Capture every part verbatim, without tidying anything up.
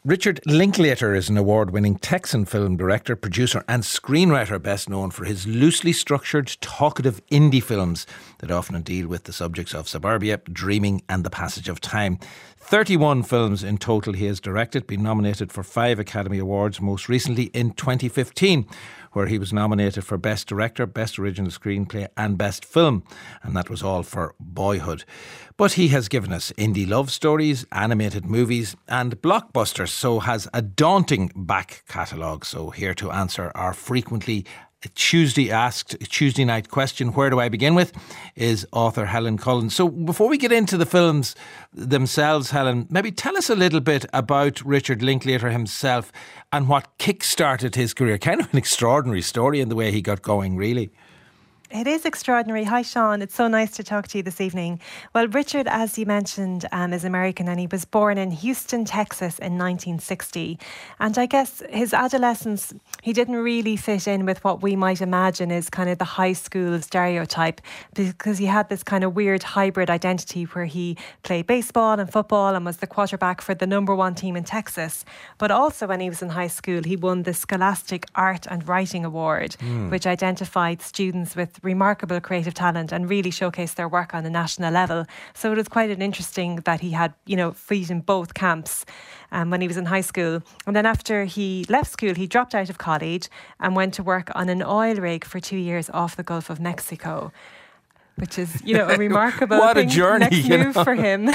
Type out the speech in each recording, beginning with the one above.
Richard Linklater is an award-winning Texan film director, producer and screenwriter, best known for his loosely structured, talkative indie films that often deal with the subjects of suburbia, dreaming and the passage of time. thirty-one films in total he has directed, been nominated for five Academy Awards, most recently in twenty fifteen, where he was nominated for Best Director, Best Original Screenplay and Best Film. And that was all for Boyhood. But he has given us indie love stories, animated movies and blockbusters, so has a daunting back catalogue. So here to answer our frequently Tuesday asked, Tuesday night question, where do I begin with, is author Helen Cullen. So before we get into the films themselves, Helen, maybe tell us a little bit about Richard Linklater himself and what kick-started his career. Kind of an extraordinary story in the way he got going, really. It is extraordinary. Hi, Sean. It's so nice to talk to you this evening. Well, Richard, as you mentioned, um, is American, and he was born in Houston, Texas in nineteen sixty. And I guess his adolescence, he didn't really fit in with what we might imagine is kind of the high school stereotype, because he had this kind of weird hybrid identity where he played baseball and football and was the quarterback for the number one team in Texas. But also when he was in high school, he won the Scholastic Art and Writing Award, mm. which identified students with remarkable creative talent and really showcased their work on a national level. So it was quite an interesting that he had, you know, feet in both camps um, when he was in high school. And then after he left school, he dropped out of college and went to work on an oil rig for two years off the Gulf of Mexico, which is, you know, a remarkable what thing, a journey, next move know? for him.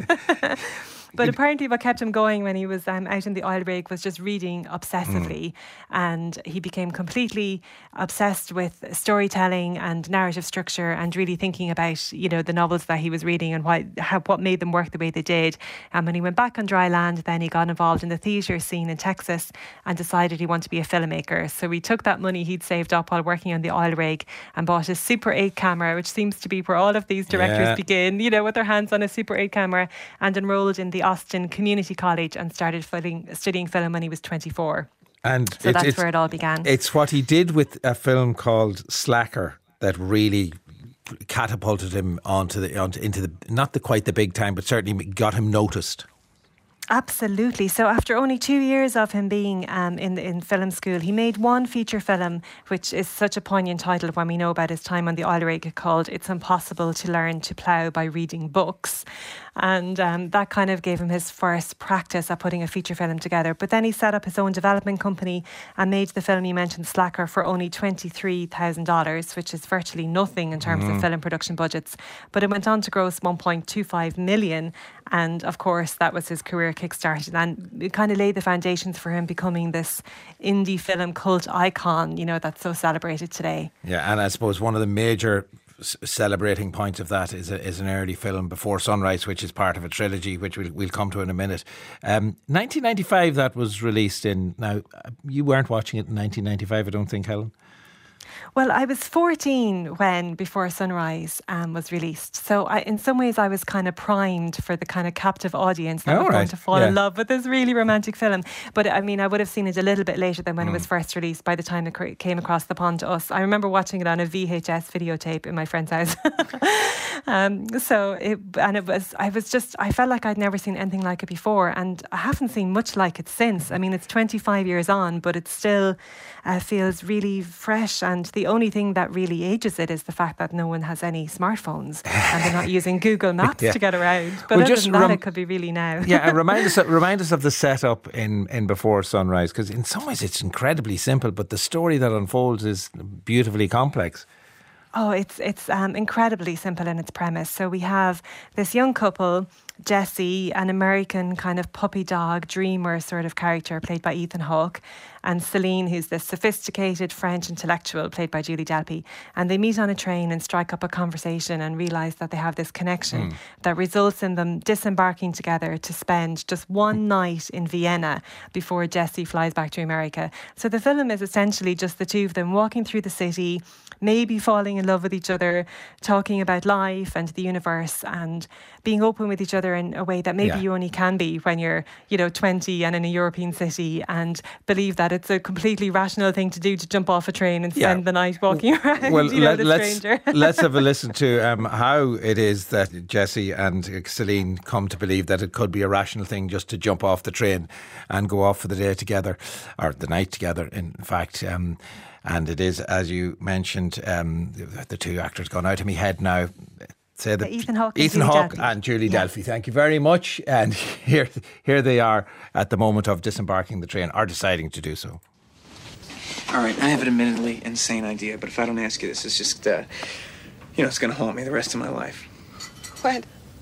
But apparently what kept him going when he was um, out in the oil rig was just reading obsessively. Mm. And he became completely obsessed with storytelling and narrative structure and really thinking about, you know, the novels that he was reading and why, how, what made them work the way they did. And when he went back on dry land, then he got involved in the theatre scene in Texas and decided he wanted to be a filmmaker. So he took that money he'd saved up while working on the oil rig and bought a Super eight camera, which seems to be where all of these directors yeah. begin, you know, with their hands on a Super eight camera, and enrolled in the Austin Community College and started studying, studying film when he was twenty-four. And so it, that's it's, where it all began. It's what he did with a film called Slacker that really catapulted him onto the onto into the not the quite the big time, but certainly got him noticed. Absolutely. So after only two years of him being um, in in film school, he made one feature film, which is such a poignant title when we know about his time on the oil rig, called It's Impossible to Learn to Plough by Reading Books. And um, that kind of gave him his first practice at putting a feature film together. But then he set up his own development company and made the film you mentioned, Slacker, for only twenty-three thousand dollars, which is virtually nothing in terms mm. of film production budgets. But it went on to gross one point two five million. And of course, that was his career kickstarted, and it kind of laid the foundations for him becoming this indie film cult icon, you know, that's so celebrated today. Yeah, and I suppose one of the major celebrating points of that is a, is an early film, Before Sunrise, which is part of a trilogy, which we'll, we'll come to in a minute. Um, nineteen ninety-five, that was released in. Now, you weren't watching it in nineteen ninety-five, I don't think, Helen. Well, I was fourteen when Before Sunrise um, was released. So I, in some ways I was kind of primed for the kind of captive audience that oh, was right. going to fall yeah. in love with this really romantic film. But I mean, I would have seen it a little bit later than when mm. it was first released, by the time it came across the pond to us. I remember watching it on a V H S videotape in my friend's house. um, so, it, and it was, I was just, I felt like I'd never seen anything like it before. And I haven't seen much like it since. I mean, it's twenty-five years on, but it still uh, feels really fresh. And the only thing that really ages it is the fact that no one has any smartphones and they're not using Google Maps yeah. to get around. But well, other just than that, rem- it could be really now. yeah, and remind us, remind us of the setup in, in Before Sunrise, because in some ways it's incredibly simple, but the story that unfolds is beautifully complex. Oh, it's it's um, incredibly simple in its premise. So we have this young couple, Jesse, an American kind of puppy dog dreamer sort of character played by Ethan Hawke, and Celine, who's this sophisticated French intellectual played by Julie Delpy. And they meet on a train and strike up a conversation and realise that they have this connection mm. that results in them disembarking together to spend just one night in Vienna before Jesse flies back to America. So the film is essentially just the two of them walking through the city, maybe falling in love with each other, talking about life and the universe and being open with each other other in a way that maybe Yeah. you only can be when you're, you know, twenty and in a European city, and believe that it's a completely rational thing to do to jump off a train and spend Yeah. the night walking around, Well, you know, let, with a let's stranger. let's have a listen to um, how it is that Jessie and Celine come to believe that it could be a rational thing just to jump off the train and go off for the day together, or the night together, in fact. Um, and it is, as you mentioned, um, the, the two actors gone out of my head now. Say that Ethan Hawke and Ethan Julie Hawke Delpy. and Julie Yeah. Delpy. Thank you very much. And here, here they are at the moment of disembarking the train, or deciding to do so. All right, I have an admittedly insane idea, but if I don't ask you this, it's just, uh, you know, it's going to haunt me the rest of my life. What?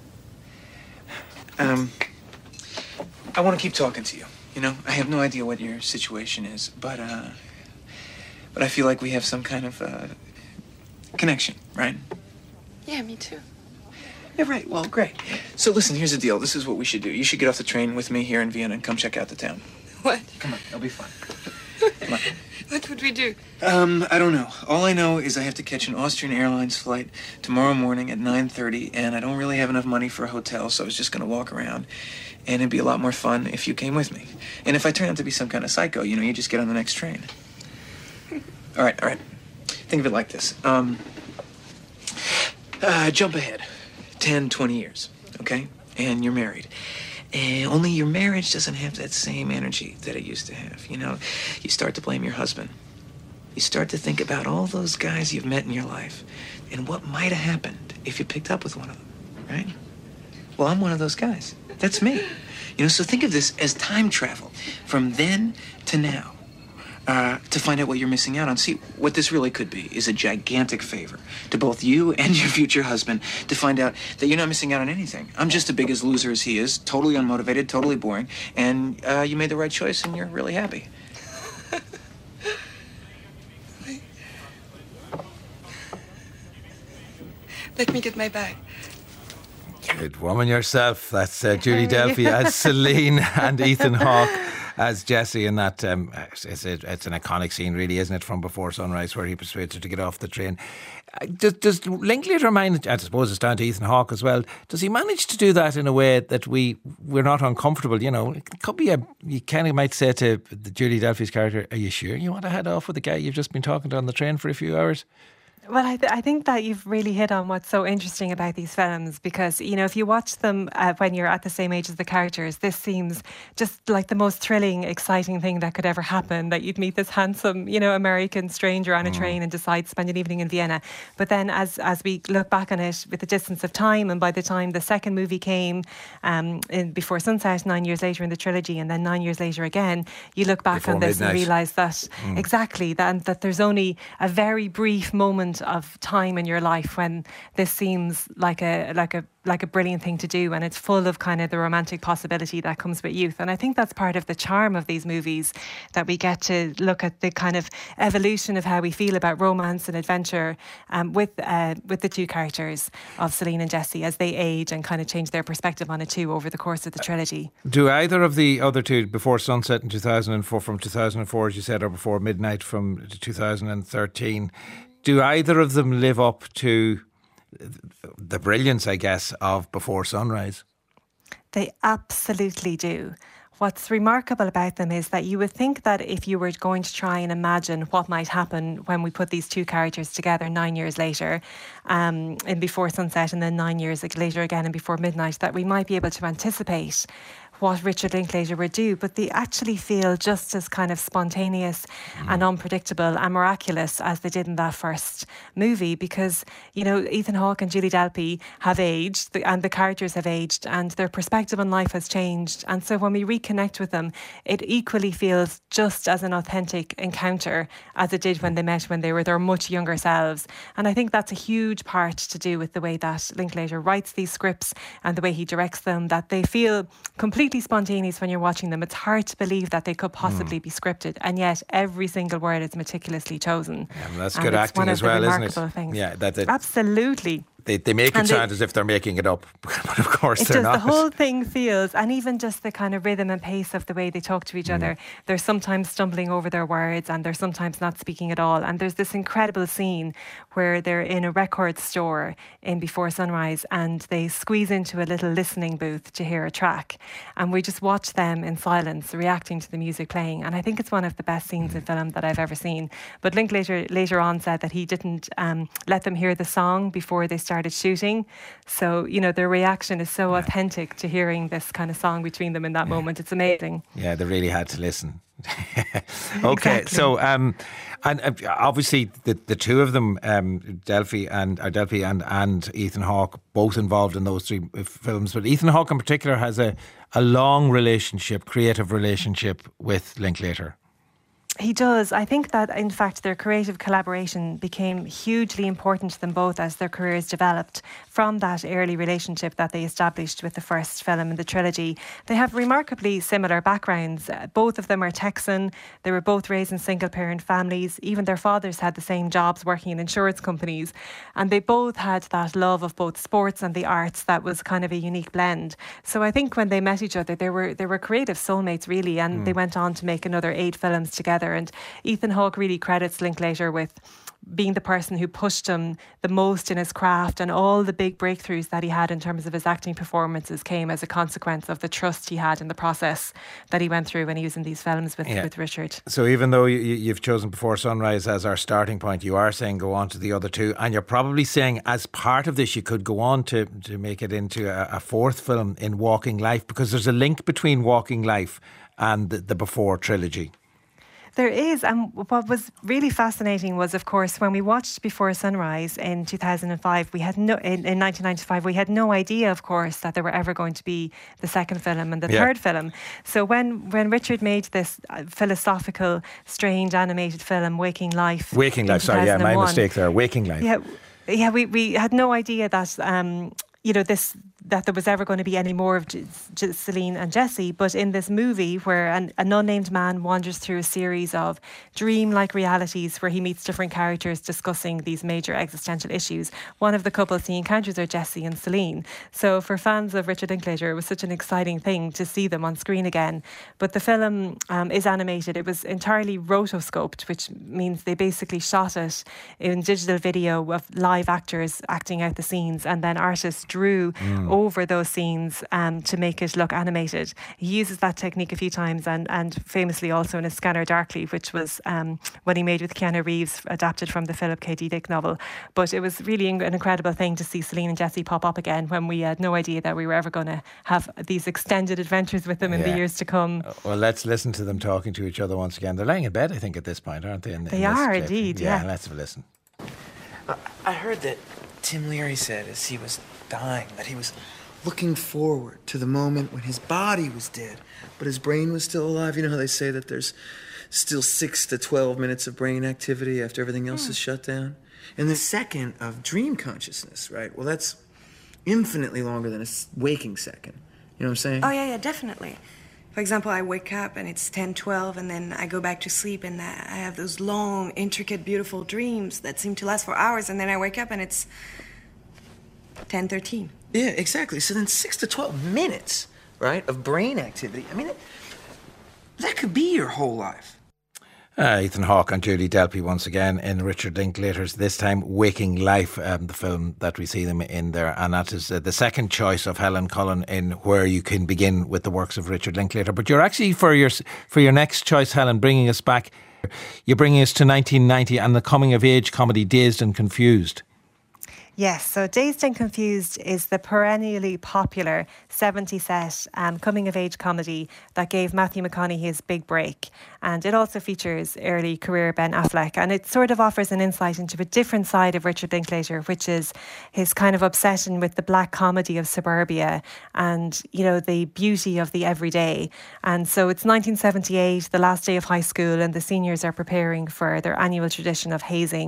Um, I want to keep talking to you. You know, I have no idea what your situation is, but, uh, but I feel like we have some kind of, uh, connection, right? Yeah, me too. Yeah, right. Well, great. So listen, here's the deal. This is what we should do. You should get off the train with me here in Vienna and come check out the town. What? Come on, it'll be fun. Come on. What would we do? Um, I don't know. All I know is I have to catch an Austrian Airlines flight tomorrow morning at nine thirty, and I don't really have enough money for a hotel, so I was just going to walk around. And it'd be a lot more fun if you came with me. And if I turn out to be some kind of psycho, you know, you just get on the next train. All right, all right. Think of it like this. Um, uh, jump ahead. ten, twenty years, okay? And you're married. And only your marriage doesn't have that same energy that it used to have, you know? You start to blame your husband. You start to think about all those guys you've met in your life and what might have happened if you picked up with one of them, right? Well, I'm one of those guys. That's me. You know, so think of this as time travel from then to now. Uh, to find out what you're missing out on. See, what this really could be is a gigantic favor to both you and your future husband to find out that you're not missing out on anything. I'm just as big a loser as he is, totally unmotivated, totally boring, and uh, you made the right choice and you're really happy. Let me get my bag. Good woman yourself. That's uh, Julie Delpy as Celine and Ethan Hawke as Jessie. And that um, it's, it's an iconic scene, really, isn't it, from Before Sunrise, where he persuades her to get off the train. Uh, Does, does Linklater manage, I suppose it's down to Ethan Hawke as well, does he manage to do that in a way that we, we're not uncomfortable? You know, it could be a, you kind of might say to the Julie Delpy's character, are you sure you want to head off with the guy you've just been talking to on the train for a few hours? Well, I, th- I think that you've really hit on what's so interesting about these films, because, you know, if you watch them uh, when you're at the same age as the characters, this seems just like the most thrilling, exciting thing that could ever happen, that you'd meet this handsome, you know, American stranger on a mm. train and decide to spend an evening in Vienna. But then as as we look back on it with the distance of time, and by the time the second movie came um, in Before Sunset, nine years later in the trilogy, and then nine years later again, you look back Before on this midnight. and realise that, mm. exactly, that, that there's only a very brief moment of time in your life when this seems like a like a like a brilliant thing to do, and it's full of kind of the romantic possibility that comes with youth. And I think that's part of the charm of these movies, that we get to look at the kind of evolution of how we feel about romance and adventure um, with uh, with the two characters of Celine and Jessie as they age and kind of change their perspective on it too over the course of the trilogy. Do either of the other two, Before Sunset in two thousand four, from two thousand four, as you said, or Before Midnight from two thousand thirteen, do either of them live up to the brilliance, I guess, of Before Sunrise? They absolutely do. What's remarkable about them is that you would think that if you were going to try and imagine what might happen when we put these two characters together nine years later um, in Before Sunset, and then nine years later again in Before Midnight, that we might be able to anticipate what Richard Linklater would do, but they actually feel just as kind of spontaneous mm. and unpredictable and miraculous as they did in that first movie, because, you know, Ethan Hawke and Julie Delpy have aged, and the characters have aged, and their perspective on life has changed. And so when we reconnect with them, it equally feels just as an authentic encounter as it did when they met when they were their much younger selves. And I think that's a huge part to do with the way that Linklater writes these scripts and the way he directs them, that they feel completely spontaneous when you're watching them. It's hard to believe that they could possibly mm. be scripted, and yet every single word is meticulously chosen. Yeah, well, that's and good acting as well, isn't it? Things. Yeah, that, that absolutely. they, they make it And sound they- as if they're making it up, but of course It they're does. not. The whole thing feels, and even just the kind of rhythm and pace of the way they talk to each other. They're sometimes stumbling over their words, and they're sometimes not speaking at all. And there's this incredible scene where they're in a record store in Before Sunrise, and they squeeze into a little listening booth to hear a track, and we just watch them in silence, reacting to the music playing. And I think it's one of the best scenes in film that I've ever seen. But Linklater later on said that he didn't um, let them hear the song before they started shooting. So, you know, their reaction is so authentic to hearing this kind of song between them in that moment. It's amazing. Yeah, they really had to listen. Okay, Exactly. so um, and uh, obviously the the two of them, um, Delphi and uh, Delphi and and Ethan Hawke, both involved in those three uh, films. But Ethan Hawke in particular has a a long relationship, creative relationship with Linklater. He does. I think that, in fact, their creative collaboration became hugely important to them both as their careers developed from that early relationship that they established with the first film in the trilogy. They have remarkably similar backgrounds. Uh, both of them are Texan. They were both raised in single-parent families. Even their fathers had the same jobs working in insurance companies. And they both had that love of both sports and the arts that was kind of a unique blend. So I think when they met each other, they were they were creative soulmates, really, and mm. they went on to make another eight films together. And Ethan Hawke really credits Linklater with being the person who pushed him the most in his craft, and all the big breakthroughs that he had in terms of his acting performances came as a consequence of the trust he had in the process that he went through when he was in these films with, yeah. with Richard. So even though you, you've chosen Before Sunrise as our starting point, you are saying go on to the other two, and you're probably saying as part of this you could go on to, to make it into a, a fourth film in Walking Life, because there's a link between Walking Life and the, the Before trilogy. There is, and what was really fascinating was, of course, when we watched Before Sunrise in two thousand five, we had no in, in nineteen ninety-five, we had no idea, of course, that there were ever going to be the second film and the yeah. third film. So when when Richard made this philosophical, strange animated film, Waking Life, Waking Life, sorry, yeah, my mistake there, Waking Life. Yeah, yeah, we we had no idea that. Um, you know, this that there was ever going to be any more of J- J- Celine and Jesse. But in this movie, where an, an unnamed man wanders through a series of dream-like realities where he meets different characters discussing these major existential issues, one of the couples he encounters are Jesse and Celine. So for fans of Richard Linklater, it was such an exciting thing to see them on screen again. But the film um, is animated. It was entirely rotoscoped, which means they basically shot it in digital video of live actors acting out the scenes, and then artists drew mm. over those scenes um, to make it look animated. He uses that technique a few times, and, and famously also in A Scanner Darkly, which was um, what he made with Keanu Reeves, adapted from the Philip K. Dick novel. But it was really an incredible thing to see Celine and Jesse pop up again when we had no idea that we were ever going to have these extended adventures with them in yeah. the years to come. Well, let's listen to them talking to each other once again. They're laying in bed, I think, at this point, aren't they? In, they in are, clip. indeed, yeah. yeah. Let's have a listen. I heard that Tim Leary said as he was dying that he was looking forward to the moment when his body was dead, but his brain was still alive. You know how they say that there's still six to twelve minutes of brain activity after everything else mm. is shut down? And the second of dream consciousness, right? Well, that's infinitely longer than a waking second. You know what I'm saying? Oh, yeah, yeah, definitely. For example, I wake up and it's ten, twelve, and then I go back to sleep, and I have those long, intricate, beautiful dreams that seem to last for hours, and then I wake up and it's ten, thirteen. Yeah, exactly. So then six to twelve minutes, right, of brain activity. I mean, it, that could be your whole life. Uh, Ethan Hawke and Julie Delpy once again in Richard Linklater's, this time Waking Life, um, the film that we see them in there. And that is uh, the second choice of Helen Cullen in Where You Can Begin with the works of Richard Linklater. But you're actually, for your for your next choice, Helen, bringing us back, you're bringing us to nineteen ninety and the coming-of-age comedy Dazed and Confused. Yes, so Dazed and Confused is the perennially popular seventies set um, coming-of-age comedy that gave Matthew McConaughey his big break. And it also features early career Ben Affleck. And it sort of offers an insight into a different side of Richard Linklater, which is his kind of obsession with the black comedy of suburbia and, you know, the beauty of the everyday. And so it's nineteen seventy-eight, the last day of high school, and the seniors are preparing for their annual tradition of hazing.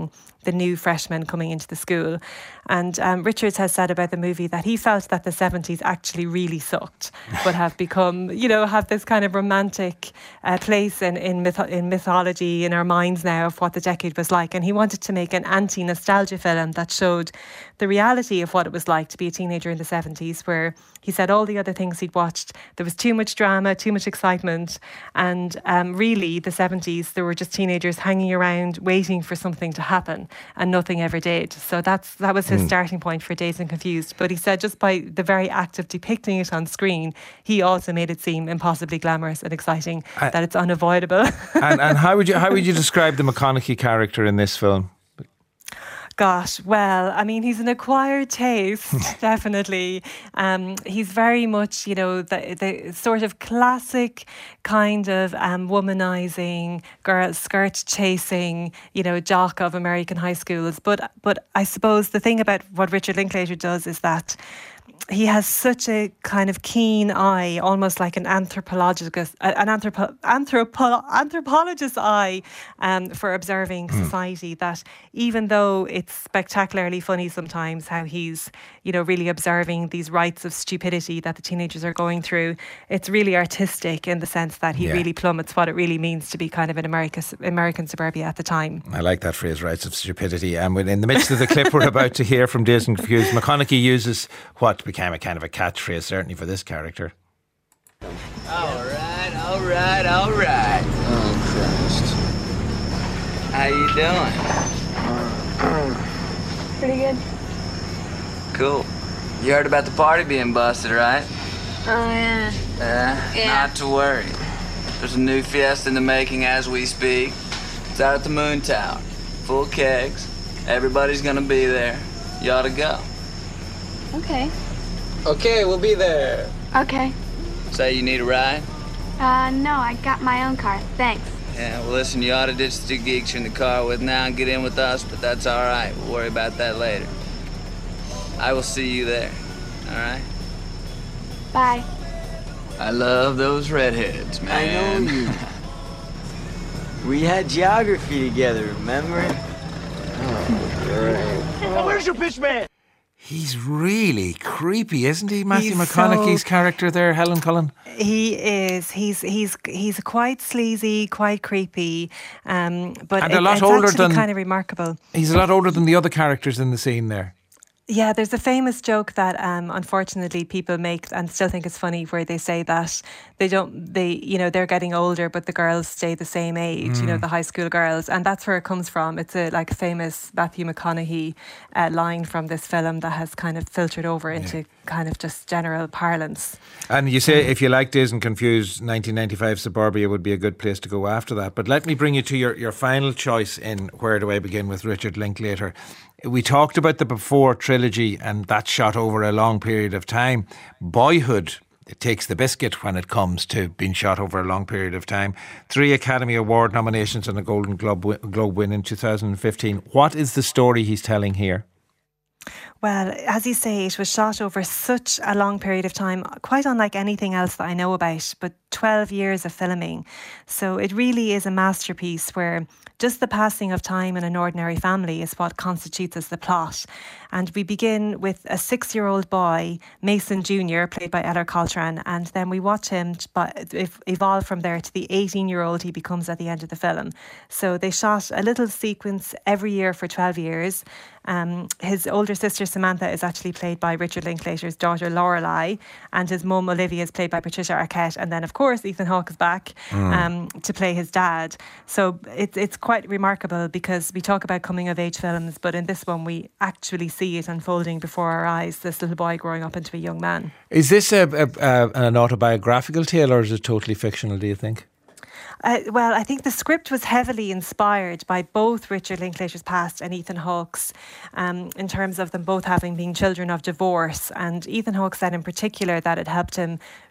the new freshmen coming into the school. And um, Richards has said about the movie that he felt that the seventies actually really sucked, but have become, you know, have this kind of romantic uh, place in in, myth- in mythology in our minds now of what the decade was like. And he wanted to make an anti-nostalgia film that showed the reality of what it was like to be a teenager in the seventies, where he said all the other things he'd watched, there was too much drama, too much excitement. And um, really, the seventies, there were just teenagers hanging around waiting for something to happen, and nothing ever did. So that's that was his mm. starting point for Dazed and Confused. But he said just by the very act of depicting it on screen, he also made it seem impossibly glamorous and exciting, uh, that it's unavoidable. and and how would you how would you describe the McConaughey character in this film? Gosh, well, I mean, he's an acquired taste, definitely. Um, he's very much, you know, the, the sort of classic kind of um, womanizing, girl skirt chasing, you know, jock of American high schools. But but I suppose the thing about what Richard Linklater does is that he has such a kind of keen eye, almost like an anthropologist, an anthropo, anthropo, anthropologist's eye um, for observing mm. society, that even though it's spectacularly funny sometimes how he's, you know, really observing these rites of stupidity that the teenagers are going through, it's really artistic in the sense that he yeah. really plummets what it really means to be kind of an America, American suburbia at the time. I like that phrase, rites of stupidity. And in the midst of the clip we're about to hear from Dazed and Confused, McConaughey uses what became a kind of a catchphrase, certainly for this character. All right, all right, all right. Oh, Christ. How you doing? Pretty good. Cool. You heard about the party being busted, right? Oh, yeah. Uh, Yeah. Not to worry. There's a new fiesta in the making as we speak. It's out at the Moon Tower. Full kegs. Everybody's gonna be there. You ought to go. Okay. Okay, we'll be there. Okay. Say you need a ride? Uh, no, I got my own car. Thanks. Yeah, well, listen, you ought to ditch the two geeks you're in the car with now and get in with us, but that's all right. We'll worry about that later. I will see you there, all right? Bye. I love those redheads, man. I know you. We had geography together, remember? Oh, great. Where's your pitch man? He's really creepy, isn't he? Matthew He's McConaughey's so, character there, Helen Cullen. He is. He's he's he's quite sleazy, quite creepy, um, but and it, a lot it's older actually than kind of remarkable. He's a lot older than the other characters in the scene there. Yeah, there's a famous joke that um, unfortunately people make and still think it's funny, where they say that they don't, they, you know, they're getting older, but the girls stay the same age, mm. you know, the high school girls. And that's where it comes from. It's a like a famous Matthew McConaughey uh, line from this film that has kind of filtered over into yeah. kind of just general parlance. And you say if you like Dazed and Confused, nineteen ninety-five Suburbia would be a good place to go after that. But let me bring you to your, your final choice in Where Do I Begin with Richard Linklater. We talked about the Before trilogy, and that shot over a long period of time. Boyhood, it takes the biscuit when it comes to being shot over a long period of time. Three Academy Award nominations and a Golden Globe, Globe win in two thousand fifteen. What is the story he's telling here? Well, as you say, it was shot over such a long period of time, quite unlike anything else that I know about, but twelve years of filming. So it really is a masterpiece where just the passing of time in an ordinary family is what constitutes as the plot. And we begin with a six-year-old boy, Mason Junior, played by Eller Coltrane, and then we watch him evolve from there to the eighteen-year-old he becomes at the end of the film. So they shot a little sequence every year for twelve years. Um, his older sister Samantha is actually played by Richard Linklater's daughter Lorelei, and his mum Olivia is played by Patricia Arquette, and then of course Ethan Hawke is back mm. um, to play his dad. So it's it's quite remarkable, because we talk about coming of age films, but in this one we actually see it unfolding before our eyes, this little boy growing up into a young man. Is this a, a, a, an autobiographical tale, or is it totally fictional, do you think? Uh, well, I think the script was heavily inspired by both Richard Linklater's past and Ethan Hawke's, um, in terms of them both having been children of divorce. And Ethan Hawke said in particular that it helped him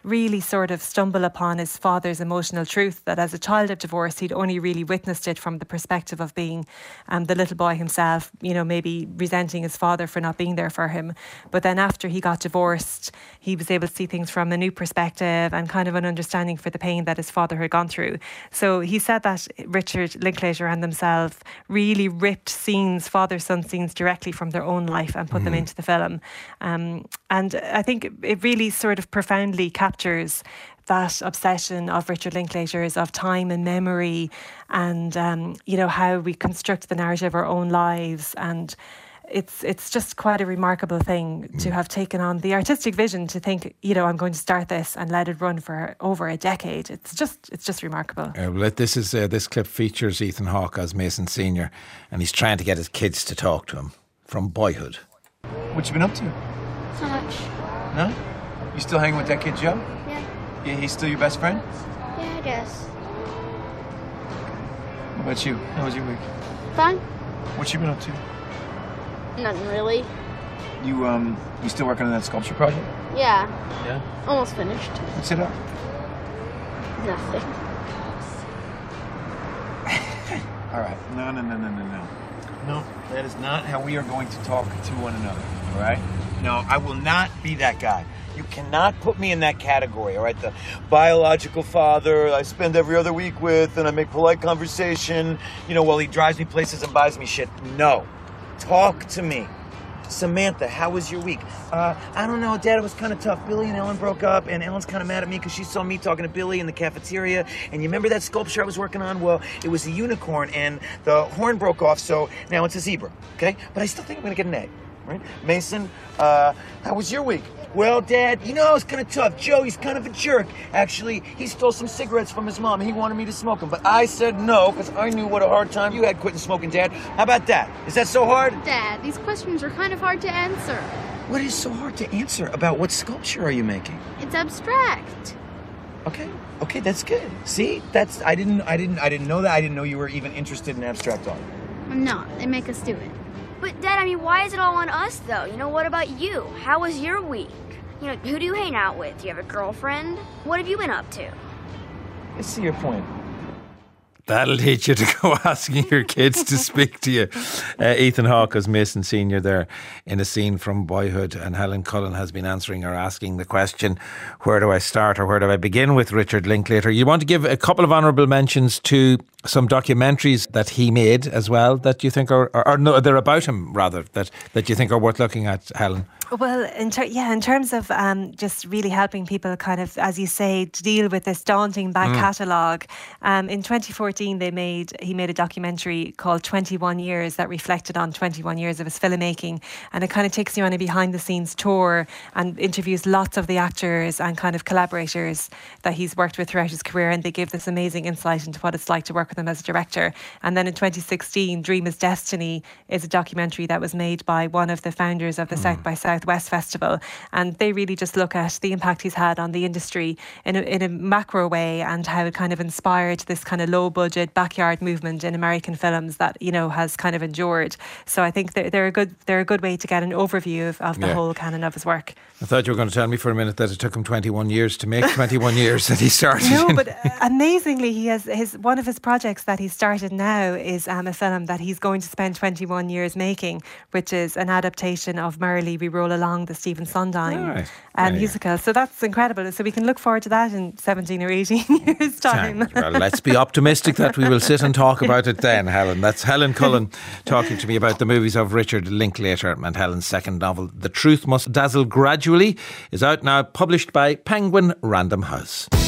really sort of stumble upon his father's emotional truth, that as a child of divorce, he'd only really witnessed it from the perspective of being um, the little boy himself, you know, maybe resenting his father for not being there for him. But then after he got divorced, he was able to see things from a new perspective and kind of an understanding for the pain that his father had gone through. So he said that Richard Linklater and themselves really ripped scenes, father-son scenes, directly from their own life and put mm. them into the film. Um, and I think it really sort of profoundly captures that obsession of Richard Linklater's of time and memory, and um, you know, how we construct the narrative of our own lives. And it's it's just quite a remarkable thing to have taken on the artistic vision to think, you know, I'm going to start this and let it run for over a decade. It's just it's just remarkable. Uh, well, this is uh, this clip features Ethan Hawke as Mason Senior, and he's trying to get his kids to talk to him from boyhood. What you been up to? Not much. No? You still hanging with that kid Joe? Yeah. Yeah, he's still your best friend? Yeah, I guess. What about you? How was your week? Fun? What you been up to? Nothing really. You um, you still working on that sculpture project? Yeah. Yeah. Almost finished. What's it up? Nothing. All right. No, no, no, no, no, no. No, that is not how we are going to talk to one another. All right? No, I will not be that guy. You cannot put me in that category, all right? The biological father I spend every other week with, and I make polite conversation, you know, while he drives me places and buys me shit. No. Talk to me. Samantha, how was your week? Uh, I don't know, Dad, it was kind of tough. Billy and Ellen broke up, and Ellen's kind of mad at me because she saw me talking to Billy in the cafeteria. And you remember that sculpture I was working on? Well, it was a unicorn, and the horn broke off, so now it's a zebra, okay? But I still think I'm going to get an A, right? Mason, uh, how was your week? Well, Dad, you know, it's kind of tough. Joe, he's kind of a jerk. Actually, he stole some cigarettes from his mom. He wanted me to smoke them, but I said no because I knew what a hard time you had quitting smoking, Dad. How about that? Is that so hard? Dad, these questions are kind of hard to answer. What is so hard to answer? About what sculpture are you making? It's abstract. Okay, okay, that's good. See, that's I didn't, I didn't, I didn't know that. I didn't know you were even interested in abstract art. I'm not. They make us do it. But Dad, I mean, why is it all on us though? You know, what about you? How was your week? You know, who do you hang out with? Do you have a girlfriend? What have you been up to? I see your point. That'll teach you to go asking your kids to speak to you. Uh, Ethan Hawke as Mason Senior there in a scene from Boyhood, and Helen Cullen has been answering or asking the question, where do I start or where do I begin with Richard Linklater? You want to give a couple of honourable mentions to some documentaries that he made as well that you think are, or, or no, they're about him rather, that, that you think are worth looking at, Helen? Well, in ter- yeah, in terms of um, just really helping people kind of, as you say, to deal with this daunting back mm. catalogue, um, in twenty fourteen they made he made a documentary called twenty-one years that reflected on twenty-one years of his filmmaking, and it kind of takes you on a behind-the-scenes tour and interviews lots of the actors and kind of collaborators that he's worked with throughout his career, and they give this amazing insight into what it's like to work with him as a director. And then in twenty sixteen, Dream is Destiny is a documentary that was made by one of the founders of the mm. South by Southwest Festival, and they really just look at the impact he's had on the industry in a, in a macro way, and how it kind of inspired this kind of low budget backyard movement in American films that, you know, has kind of endured. So I think they're, they're a good they're a good way to get an overview of, of the yeah. whole canon of his work. I thought you were going to tell me for a minute that it took him twenty-one years to make twenty-one years that he started. No, but amazingly, he has his one of his projects that he started now is um, a film that he's going to spend twenty-one years making, which is an adaptation of Merrily We Roll Along, the Stephen Sondheim right. um, yeah, musical. Yeah. So that's incredible. So we can look forward to that in seventeen or eighteen years' time. Well, let's be optimistic that we will sit and talk about it then, Helen. That's Helen Cullen talking to me about the movies of Richard Linklater, and Helen's second novel, The Truth Must Dazzle Gradually, is out now, published by Penguin Random House.